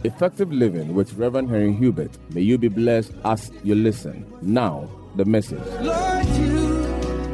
Effective Living with Reverend Henry Hubert. May you be blessed as you listen. Now, the message. Lord, you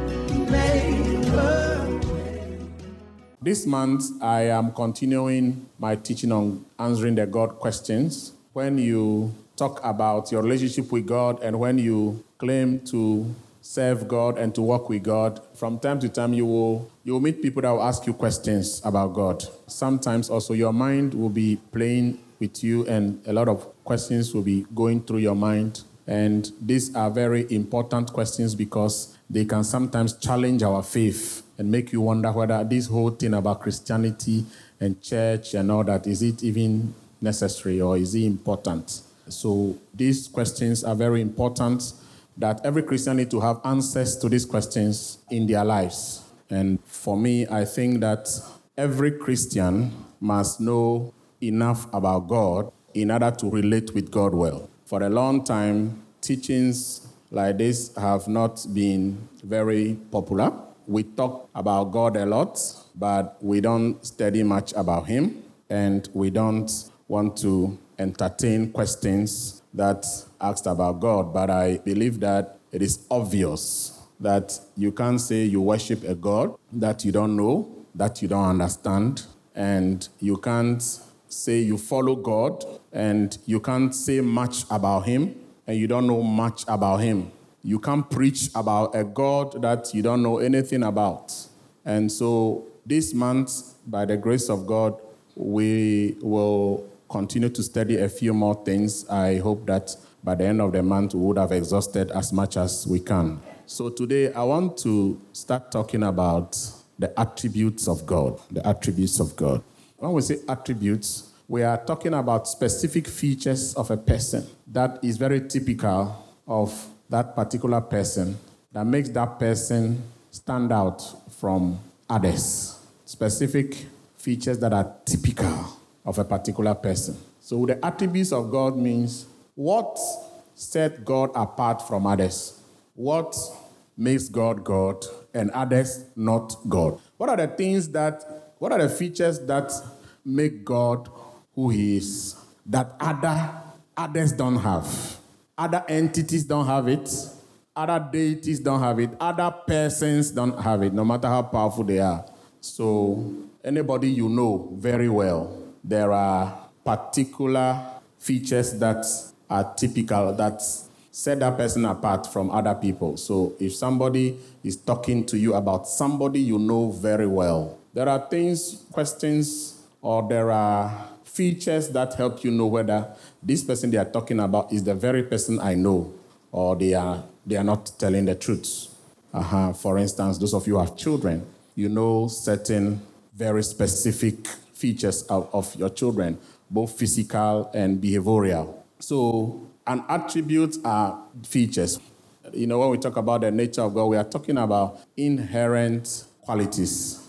made a way. This month, I am continuing my teaching on answering the God questions. When you talk about your relationship with God and when you claim to serve God and to walk with God, from time to time you will meet people that will ask you questions about God. Sometimes also your mind will be playing with you and a lot of questions will be going through your mind. And these are very important questions because they can sometimes challenge our faith and make you wonder whether this whole thing about Christianity and church and all that, is it even necessary or is it important? So these questions are very important, that every Christian needs to have answers to these questions in their lives. And for me, I think that every Christian must know enough about God in order to relate with God well. For a long time, teachings like this have not been very popular. We talk about God a lot, but we don't study much about Him, and we don't want to entertain questions that asked about God. But I believe that it is obvious that you can't say you worship a God that you don't know, that you don't understand, and you can't say you follow God, and you can't say much about Him, and you don't know much about Him. You can't preach about a God that you don't know anything about. And so this month, by the grace of God, we will continue to study a few more things. I hope that by the end of the month, we would have exhausted as much as we can. So today, I want to start talking about the attributes of God. The attributes of God. When we say attributes, we are talking about specific features of a person that is very typical of that particular person, that makes that person stand out from others. Specific features that are typical of a particular person. So the attributes of God means what set God apart from others, what makes God God and others not God. What are the features that make God who He is, that others don't have? Other entities don't have it. Other deities don't have it. Other persons don't have it, no matter how powerful they are. So anybody you know very well, there are particular features that are typical, that set that person apart from other people. So if somebody is talking to you about somebody you know very well, there are questions, or there are features that help you know whether this person they are talking about is the very person I know, or they are not telling the truth. For instance, those of you who have children, you know certain very specific features of your children, both physical and behavioral. So an attribute are features. When we talk about the nature of God, we are talking about inherent qualities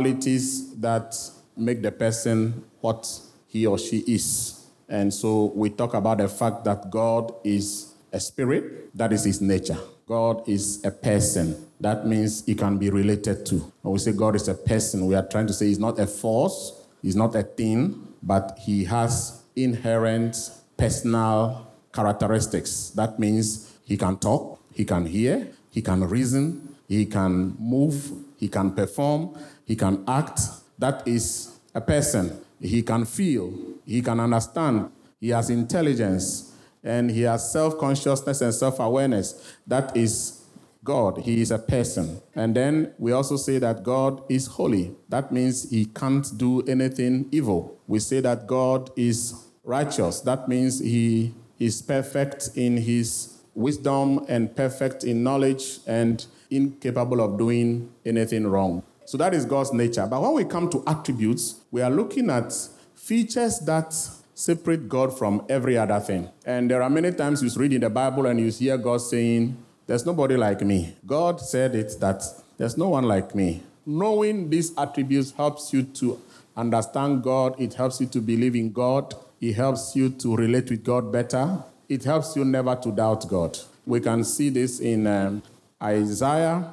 that make the person what he or she is. And so we talk about the fact that God is a spirit, that is His nature. God is a person. That means He can be related to. When we say God is a person, we are trying to say He's not a force, He's not a thing, but He has inherent personal characteristics. That means He can talk, He can hear, He can reason, He can move, He can perform, He can act. That is a person. He can feel, He can understand, He has intelligence, and He has self-consciousness and self-awareness. That is God. He is a person. And then we also say that God is holy. That means He can't do anything evil. We say that God is righteous. That means He is perfect in His wisdom and perfect in knowledge and incapable of doing anything wrong. So that is God's nature. But when we come to attributes, we are looking at features that separate God from every other thing. And there are many times you read in the Bible and you hear God saying, there's nobody like me. God said it, that there's no one like me. Knowing these attributes helps you to understand God. It helps you to believe in God. It helps you to relate with God better. It helps you never to doubt God. We can see this in Isaiah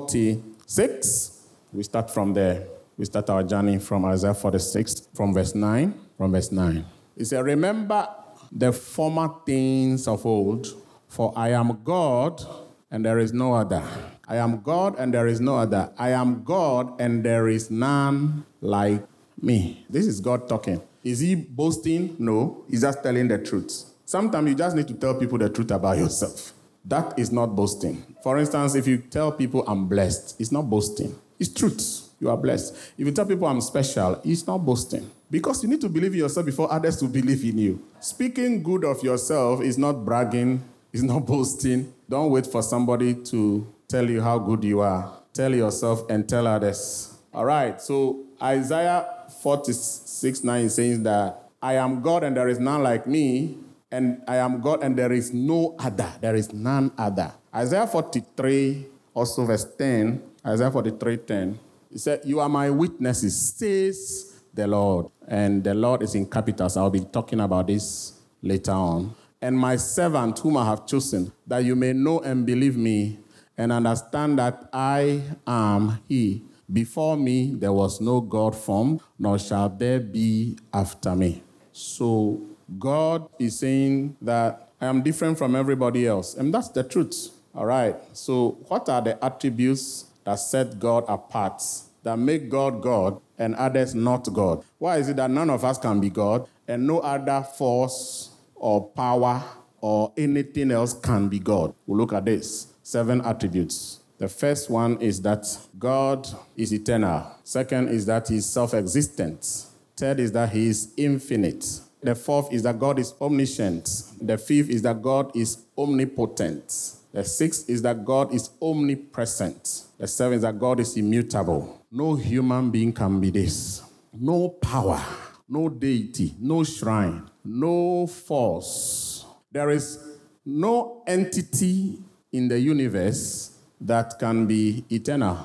46. We start from there. We start our journey from Isaiah 46, from verse 9. He said, remember the former things of old, for I am God and there is no other. I am God and there is no other. I am God and there is none like me. This is God talking. Is he boasting? No, he's just telling the truth. Sometimes you just need to tell people the truth about yourself. That is not boasting. For instance, if you tell people I'm blessed, it's not boasting. It's truth. You are blessed. If you tell people I'm special, it's not boasting. Because you need to believe in yourself before others will believe in you. Speaking good of yourself is not bragging, it's not boasting. Don't wait for somebody to tell you how good you are. Tell yourself and tell others. All right, so Isaiah 46:9 is saying that I am God and there is none like me, and I am God and there is no other. There is none other. Isaiah 43, also verse 10, Isaiah 43:10, he said, you are my witnesses, says the Lord. And the Lord is in capitals. I'll be talking about this later on. And my servant whom I have chosen, that you may know and believe me and understand that I am he. Before me there was no God formed, nor shall there be after me. So God is saying that I am different from everybody else. And that's the truth. All right. So what are the attributes that set God apart, that make God God and others not God? Why is it that none of us can be God and no other force or power or anything else can be God? We'll look at this. 7 attributes. The first one is that God is eternal. Second is that he is self-existent. Third is that he is infinite. The fourth is that God is omniscient. The fifth is that God is omnipotent. The sixth is that God is omnipresent. The seventh is that God is immutable. No human being can be this. No power, no deity, no shrine, no force. There is no entity in the universe that can be eternal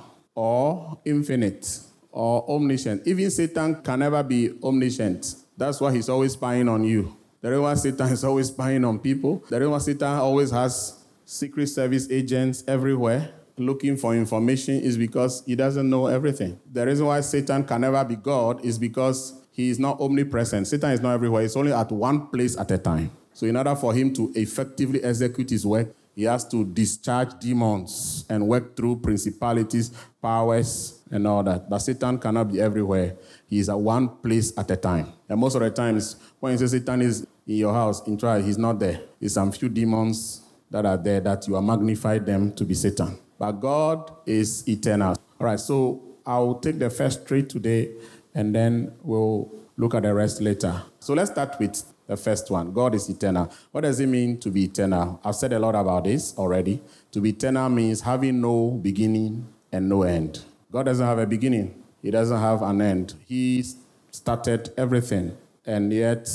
or infinite or omniscient. Even Satan can never be omniscient. That's why he's always spying on you. The reason why Satan is always spying on people. The reason why Satan always has secret service agents everywhere looking for information is because he doesn't know everything. The reason why Satan can never be God is because he is not omnipresent. Satan is not everywhere. He's only at one place at a time. So in order for him to effectively execute his work, he has to discharge demons and work through principalities, powers, and all that. But Satan cannot be everywhere. He is at one place at a time. And most of the times, when you say Satan is in your house, in trial, he's not there. It's some few demons that are there that you are magnified them to be Satan. But God is eternal. All right, so I'll take the first 3 today, and then we'll look at the rest later. So let's start with the first one. God is eternal. What does it mean to be eternal? I've said a lot about this already. To be eternal means having no beginning and no end. God doesn't have a beginning. He doesn't have an end. He started everything, and yet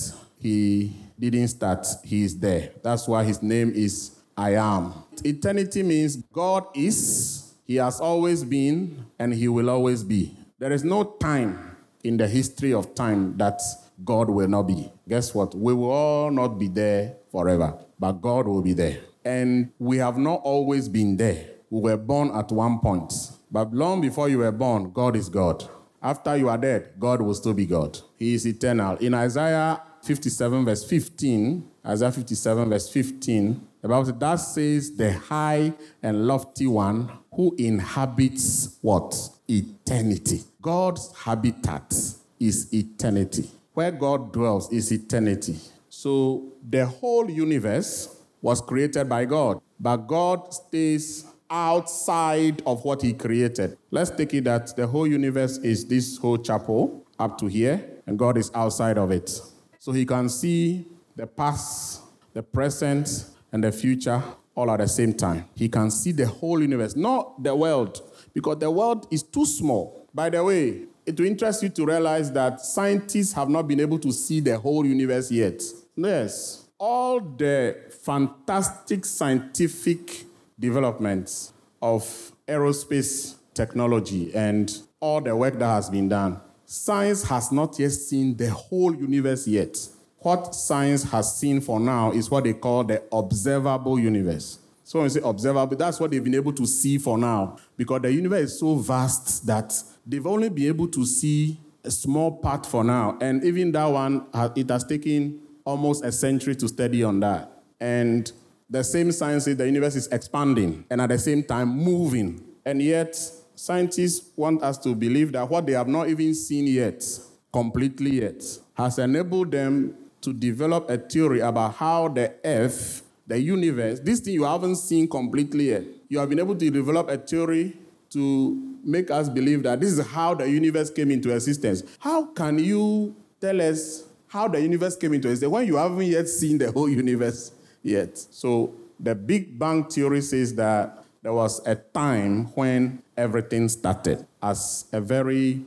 he didn't start. He is there. That's why his name is I am. Eternity means God is, he has always been, and he will always be. There is no time in the history of time that God will not be. Guess what? We will all not be there forever, but God will be there. And we have not always been there. We were born at one point, but long before you were born, God is God. After you are dead, God will still be God. He is eternal. In Isaiah 57 verse 15, the Bible says, that says the high and lofty one who inhabits what? Eternity. God's habitat is eternity. Where God dwells is eternity. So the whole universe was created by God, but God stays outside of what he created. Let's take it that the whole universe is this whole chapel up to here, and God is outside of it. So he can see the past, the present, and the future all at the same time. He can see the whole universe, not the world, because the world is too small. By the way, it will interest you to realize that scientists have not been able to see the whole universe yet. Yes. All the fantastic scientific developments of aerospace technology and all the work that has been done, science has not yet seen the whole universe yet. What science has seen for now is what they call the observable universe. So when you say observable, that's what they've been able to see for now, because the universe is so vast that they've only been able to see a small part for now. And even that one, it has taken almost a century to study on that. And the same science says the universe is expanding and at the same time moving. And yet, scientists want us to believe that what they have not even seen yet, completely yet, has enabled them to develop a theory about how the earth, the universe, this thing you haven't seen completely yet, you have been able to develop a theory to make us believe that this is how the universe came into existence. How can you tell us how the universe came into existence when you haven't yet seen the whole universe yet? So the Big Bang theory says that there was a time when everything started as a very,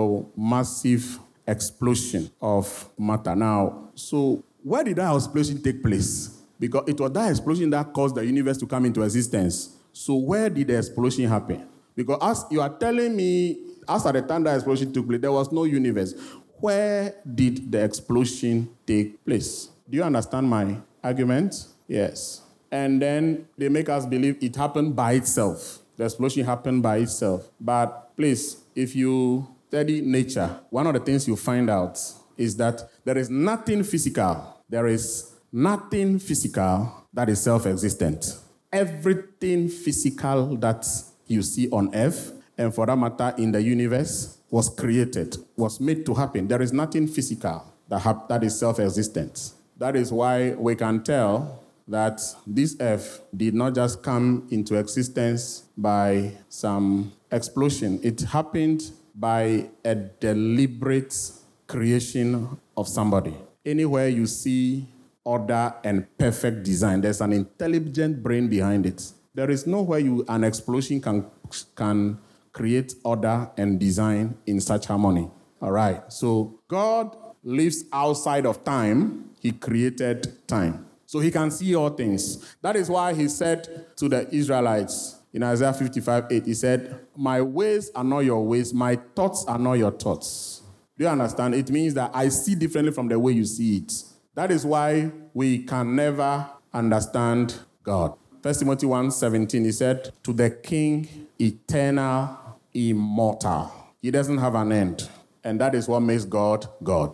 massive explosion of matter. Now, so where did that explosion take place? Because it was that explosion that caused the universe to come into existence. So where did the explosion happen? Because as you are telling me, as at the time that explosion took place, there was no universe. Where did the explosion take place? Do you understand my argument? Yes. And then they make us believe it happened by itself. The explosion happened by itself. But please, if you study nature, one of the things you find out is that there is nothing physical. There is nothing physical that is self-existent. Everything physical that you see on earth, and for that matter in the universe, was created, was made to happen. There is nothing physical that is self-existent. That is why we can tell that this earth did not just come into existence by some explosion. It happened by a deliberate creation of somebody. Anywhere you see order and perfect design, there's an intelligent brain behind it. There is nowhere an explosion can create order and design in such harmony. All right. So God lives outside of time. He created time. So he can see all things. That is why he said to the Israelites in Isaiah 55:8, he said, my ways are not your ways, my thoughts are not your thoughts. Do you understand? It means that I see differently from the way you see it. That is why we can never understand God. 1 Timothy 1:17, he said, to the King, eternal, immortal. He doesn't have an end. And that is what makes God, God.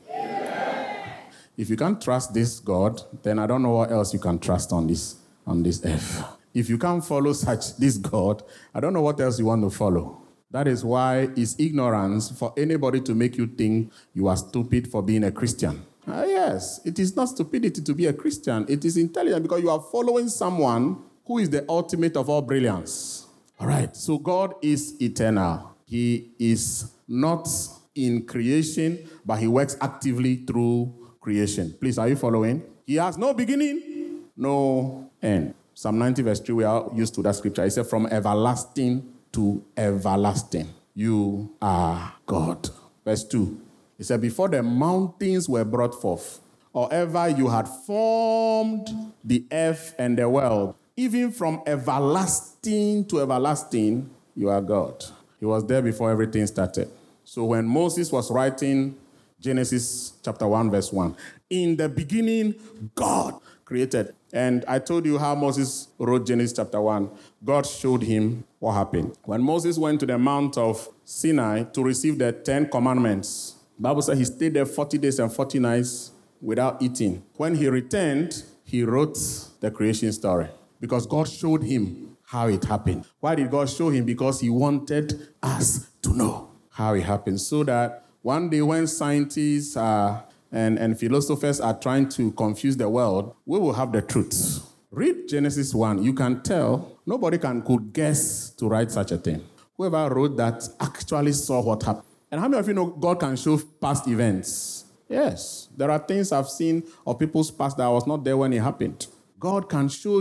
If you can't trust this God, then I don't know what else you can trust on this earth. If you can't follow this God, I don't know what else you want to follow. That is why it's ignorance for anybody to make you think you are stupid for being a Christian. Yes, it is not stupidity to be a Christian. It is intelligent because you are following someone who is the ultimate of all brilliance. All right, so God is eternal. He is not in creation, but he works actively through creation. Please, are you following? He has no beginning, no end. Psalm 90 verse 3, we are used to that scripture. It said, from everlasting to everlasting, you are God. Verse 2, it said, before the mountains were brought forth, or ever you had formed the earth and the world, even from everlasting to everlasting, you are God. He was there before everything started. So when Moses was writing Genesis chapter 1, verse 1, in the beginning, God created. And I told you how Moses wrote Genesis chapter 1. God showed him what happened. When Moses went to the Mount of Sinai to receive the 10 commandments, the Bible said he stayed there 40 days and 40 nights without eating. When he returned, he wrote the creation story because God showed him how it happened. Why did God show him? Because he wanted us to know how it happened, so that one day when scientists and philosophers are trying to confuse the world, we will have the truth. Read Genesis 1. You can tell nobody could guess to write such a thing. Whoever wrote that actually saw what happened. And how many of you know God can show past events? Yes. There are things I've seen of people's past that I was not there when it happened. God can show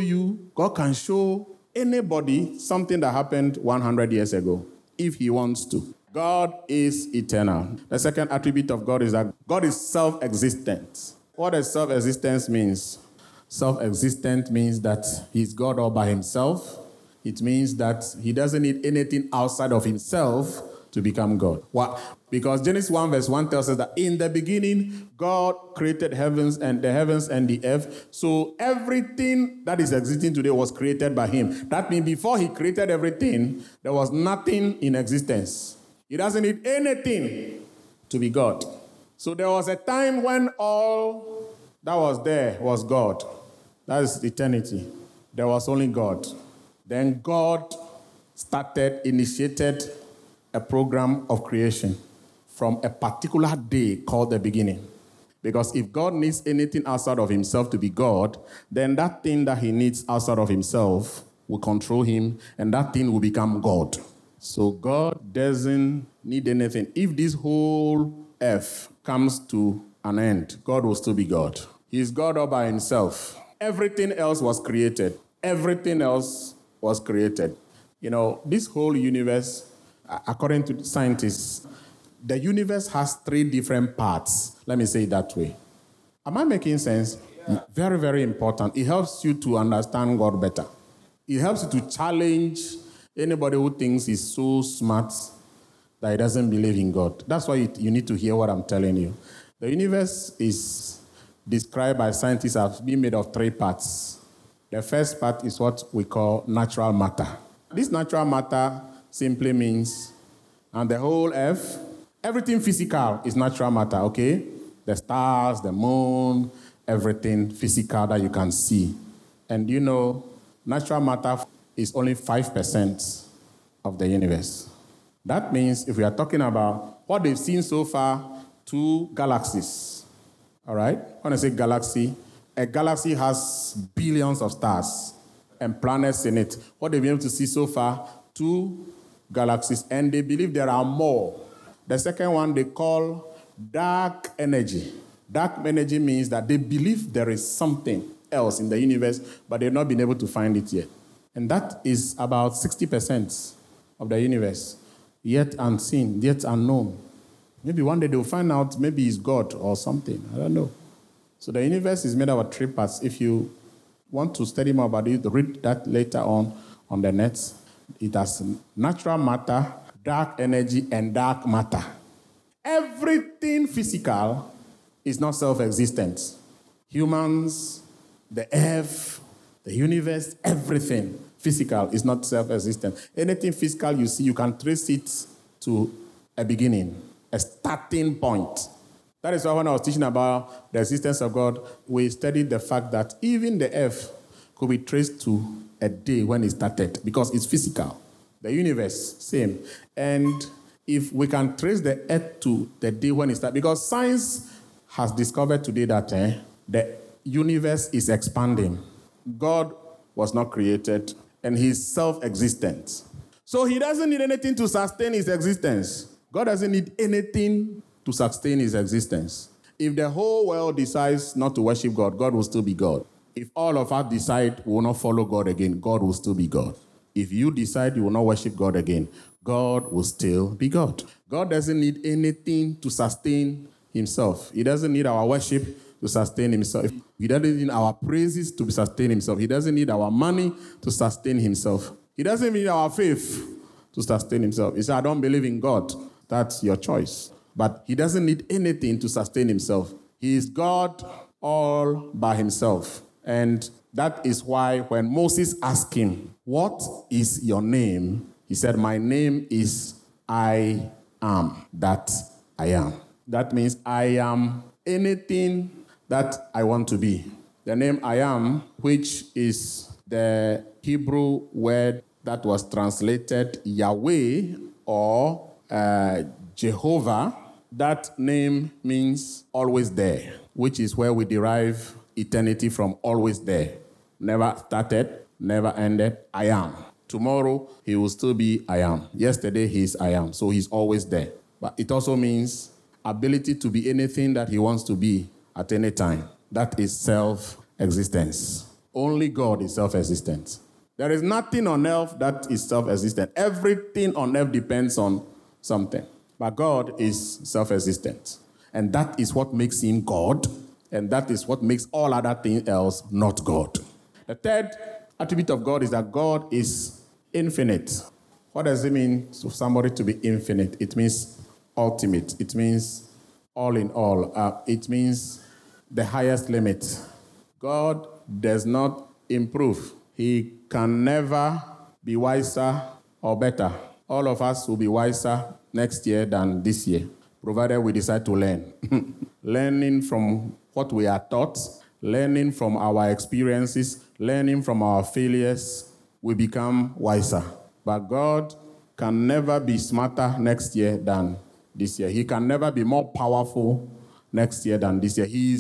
anybody something that happened 100 years ago, if he wants to. God is eternal. The second attribute of God is that God is self-existent. What does self-existence means? Self-existent means that he's God all by himself. It means that he doesn't need anything outside of himself to become God. Why? Because Genesis 1 verse 1 tells us that in the beginning, God created the heavens and the earth. So everything that is existing today was created by him. That means before he created everything, there was nothing in existence. He doesn't need anything to be God. So there was a time when all that was there was God. That is eternity. There was only God. Then God initiated a program of creation from a particular day called the beginning. Because if God needs anything outside of himself to be God, then that thing that he needs outside of himself will control him, and that thing will become God. So God doesn't need anything. If this whole earth comes to an end, God will still be God. He's God all by himself. Everything else was created. Everything else was created. You know, this whole universe, according to scientists, the universe has 3 different parts. Let me say it that way. Am I making sense? Yeah. Very, very important. It helps you to understand God better. It helps you to challenge anybody who thinks he's so smart that he doesn't believe in God. That's why you need to hear what I'm telling you. The universe is described by scientists as being made of 3 parts. The first part is what we call natural matter. This natural matter simply means, and the whole earth, everything physical is natural matter, okay? The stars, the moon, everything physical that you can see. And you know, natural matter is only 5% of the universe. That means if we are talking about what they've seen so far, 2 galaxies, all right? When I say galaxy, a galaxy has billions of stars and planets in it. What they've been able to see so far, 2 galaxies, and they believe there are more. The second one they call dark energy. Dark energy means that they believe there is something else in the universe, but they've not been able to find it yet. And that is about 60% of the universe, yet unseen, yet unknown. Maybe one day they'll find out, maybe it's God or something. I don't know. So the universe is made of 3 parts. If you want to study more about it, read that later on the net. It has natural matter, dark energy, and dark matter. Everything physical is not self-existent. Humans, the earth, the universe, everything physical is not self-existent. Anything physical you see, you can trace it to a beginning, a starting point. That is why when I was teaching about the existence of God, we studied the fact that even the earth could be traced to a day when it started, because it's physical. The universe, same. And if we can trace the earth to the day when it started, because science has discovered today that the universe is expanding. God was not created, and he's self-existent. So he doesn't need anything to sustain his existence. God doesn't need anything to sustain his existence. If the whole world decides not to worship God, God will still be God. If all of us decide we will not follow God again, God will still be God. If you decide you will not worship God again, God will still be God. God doesn't need anything to sustain himself. He doesn't need our worship to sustain himself. He doesn't need our praises to sustain himself. He doesn't need our money to sustain himself. He doesn't need our faith to sustain himself. He said, I don't believe in God. That's your choice. But he doesn't need anything to sustain himself. He is God all by himself. And that is why when Moses asked him, what is your name? He said, my name is I am that I am. That means I am anything that I want to be. The name I am, which is the Hebrew word that was translated Yahweh or Jehovah, that name means always there, which is where we derive eternity from, always there. Never started, never ended, I am. Tomorrow, he will still be I am. Yesterday, he is I am. So he's always there. But it also means ability to be anything that he wants to be at any time. That is self-existence. Only God is self-existent. There is nothing on earth that is self-existent. Everything on earth depends on something. But God is self-existent. And that is what makes him God. And that is what makes all other things else not God. The third attribute of God is that God is infinite. What does it mean for somebody to be infinite? It means ultimate. It means all in all. It means the highest limit. God does not improve. He can never be wiser or better. All of us will be wiser next year than this year. provided we decide to learn. Learning from what we are taught, learning from our experiences, learning from our failures, we become wiser. But God can never be smarter next year than this year. He can never be more powerful next year than this year. He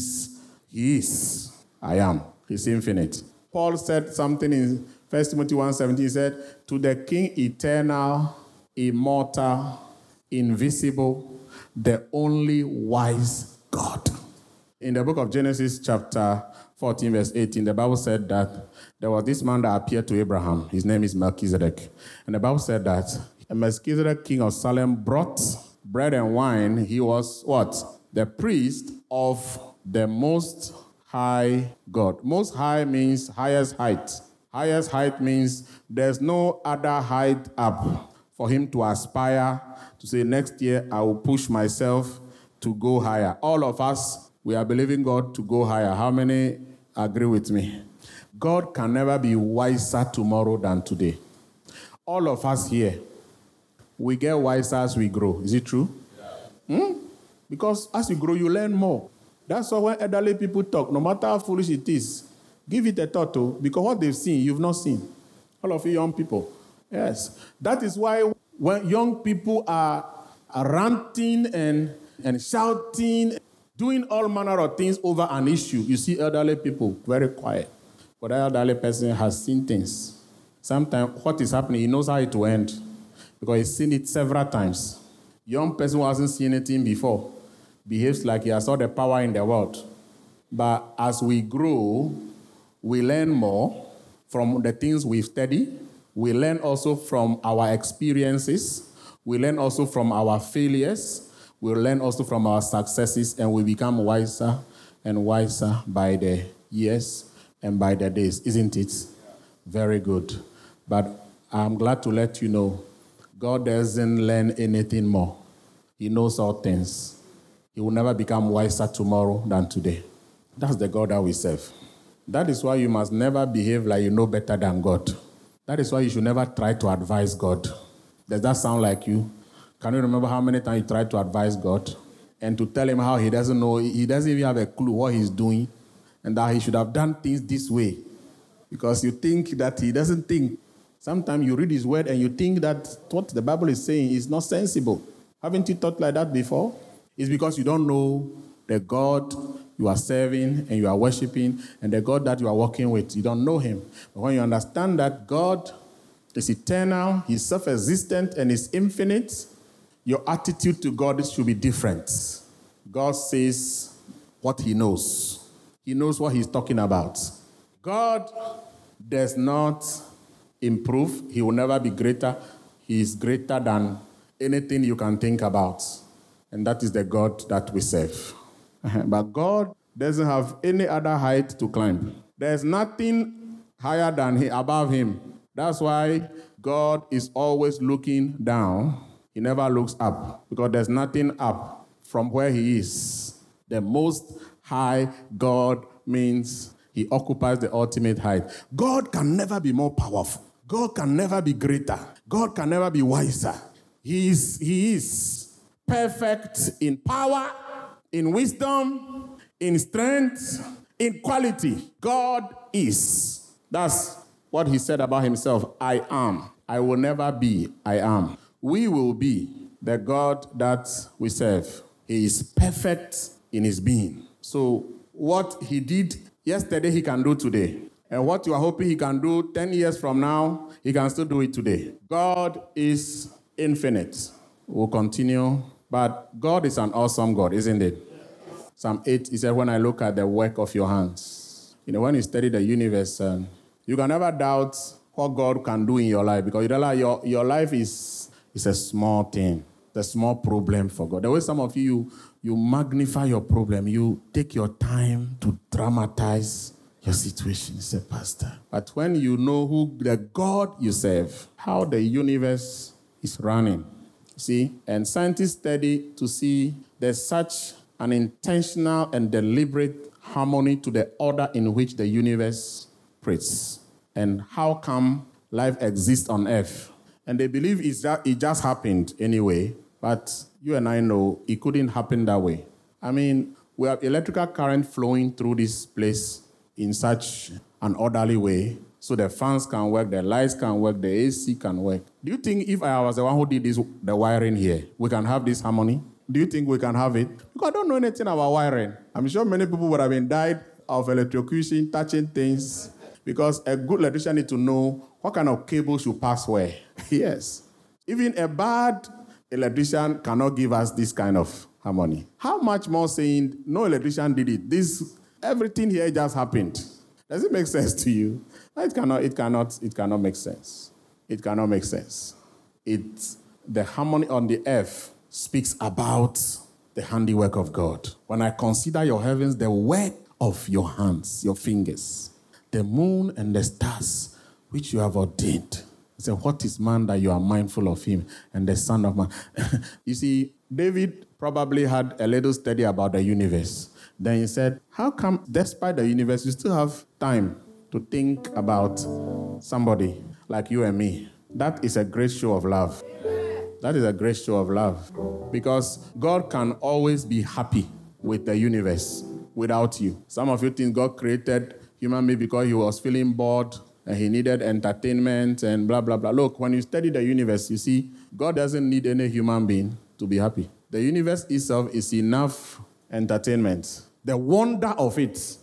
is. I am. He's infinite. Paul said something in 1 Timothy 1:17. He said, to the King eternal, immortal, invisible, the only wise God. In the book of Genesis chapter 14 verse 18, the Bible said that there was this man that appeared to Abraham. His name is Melchizedek. And the Bible said that Melchizedek, king of Salem, brought bread and wine. He was what? The priest of the Most High God. Most High means highest height. Highest height means there's no other height up for him to aspire to say, next year I will push myself to go higher. All of us, we are believing God to go higher. How many agree with me? God can never be wiser tomorrow than today. All of us here, we get wiser as we grow. Is it true? Yeah. Because as you grow, you learn more. That's why when elderly people talk, no matter how foolish it is, give it a thought, because what they've seen, you've not seen. All of you young people. Yes. That is why when young people are ranting and shouting, doing all manner of things over an issue, you see elderly people very quiet. But that elderly person has seen things. Sometimes what is happening, he knows how it will end because he's seen it several times. Young person who hasn't seen anything before behaves like he has all the power in the world. But as we grow, we learn more from the things we've studied. We learn also from our experiences. We learn also from our failures. We learn also from our successes, and we become wiser and wiser by the years and by the days. Isn't it? Very good. But I'm glad to let you know, God doesn't learn anything more. He knows all things. He will never become wiser tomorrow than today. That's the God that we serve. That is why you must never behave like you know better than God. That is why you should never try to advise God. Does that sound like you? Can you remember how many times you tried to advise God and to tell him how he doesn't know, he doesn't even have a clue what he's doing and that he should have done things this way because you think that he doesn't think. Sometimes you read his word and you think that what the Bible is saying is not sensible. Haven't you thought like that before? It's because you don't know the God you are serving and you are worshiping and the God that you are working with. You don't know him. But when you understand that God is eternal, he's self-existent, and is infinite, your attitude to God should be different. God says what he knows. He knows what he's talking about. God does not improve. He will never be greater. He is greater than anything you can think about. And that is the God that we serve. But God doesn't have any other height to climb. There's nothing higher than him, above him. That's why God is always looking down. He never looks up because there's nothing up from where he is. The Most High God means he occupies the ultimate height. God can never be more powerful. God can never be greater. God can never be wiser. He is perfect in power, in wisdom, in strength, in quality. God is. That's what he said about himself. I am. I will never be. I am. We will be the God that we serve. He is perfect in his being. So what he did yesterday, he can do today. And what you are hoping he can do 10 years from now, he can still do it today. God is infinite. We'll continue. But God is an awesome God, isn't it? Psalm 8, he said, when I look at the work of your hands. You know, when you study the universe, you can never doubt what God can do in your life because you realize your life is a small thing. It's a small problem for God. The way some of you magnify your problem. You take your time to dramatize your situation, say, Pastor. But when you know who the God you serve, how the universe is running, see, and scientists study to see there's such an intentional and deliberate harmony to the order in which the universe operates. And how come life exists on Earth? And they believe it just happened anyway. But you and I know it couldn't happen that way. I mean, we have electrical current flowing through this place in such an orderly way so the fans can work, the lights can work, the AC can work. Do you think if I was the one who did the wiring here, we can have this harmony? Do you think we can have it? Because I don't know anything about wiring. I'm sure many people would have been died of electrocution, touching things, because a good electrician needs to know what kind of cable should pass where. Yes. Even a bad electrician cannot give us this kind of harmony. How much more saying no electrician did it? Everything here just happened. Does it make sense to you? It cannot make sense. It cannot make sense. The harmony on the earth speaks about the handiwork of God. When I consider your heavens, the work of your hands, your fingers, the moon and the stars which you have ordained. I said, what is man that you are mindful of him, and the son of man? You see, David probably had a little study about the universe. Then he said, how come, despite the universe, you still have time to think about somebody like you and me? That is a great show of love. That is a great show of love. Because God can always be happy with the universe without you. Some of you think God created human being because he was feeling bored and he needed entertainment and blah, blah, blah. Look, when you study the universe, you see, God doesn't need any human being to be happy. The universe itself is enough entertainment. The wonder of it.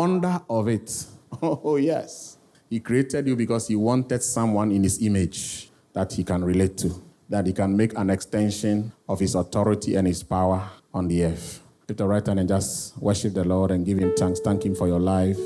Oh, yes. He created you because he wanted someone in his image that he can relate to, that he can make an extension of his authority and his power on the earth. Lift the right hand and just worship the Lord and give him thanks. Thank him for your life.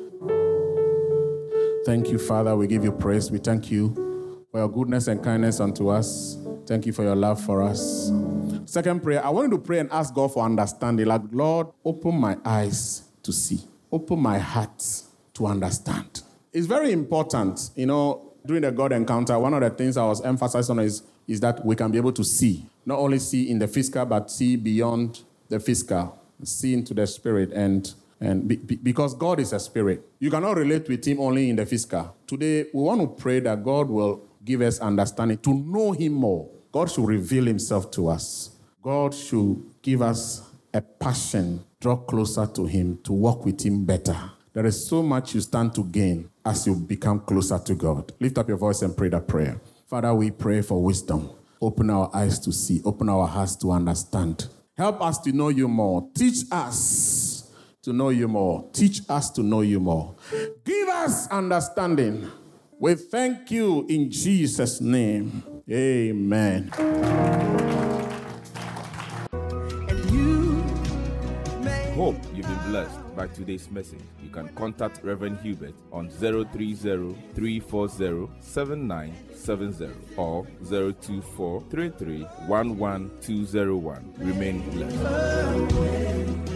Thank you, Father. We give you praise. We thank you for your goodness and kindness unto us. Thank you for your love for us. Second prayer, I wanted to pray and ask God for understanding. Like, Lord, open my eyes to see. Open my heart to understand. It's very important, during the God encounter, one of the things I was emphasizing on is that we can be able to see. Not only see in the physical, but see beyond the physical. See into the spirit because God is a spirit. You cannot relate with him only in the physical. Today, we want to pray that God will give us understanding to know him more. God should reveal himself to us. God should give us a passion, draw closer to him, to walk with him better. There is so much you stand to gain as you become closer to God. Lift up your voice and pray that prayer. Father, we pray for wisdom. Open our eyes to see. Open our hearts to understand. Help us to know you more. Teach us to know you more. Teach us to know you more. Give us understanding. We thank you in Jesus' name. Amen. Hope you've been blessed by today's message. You can contact Reverend Hubert on 030-340-7970 or 024-33-11201. Remain blessed.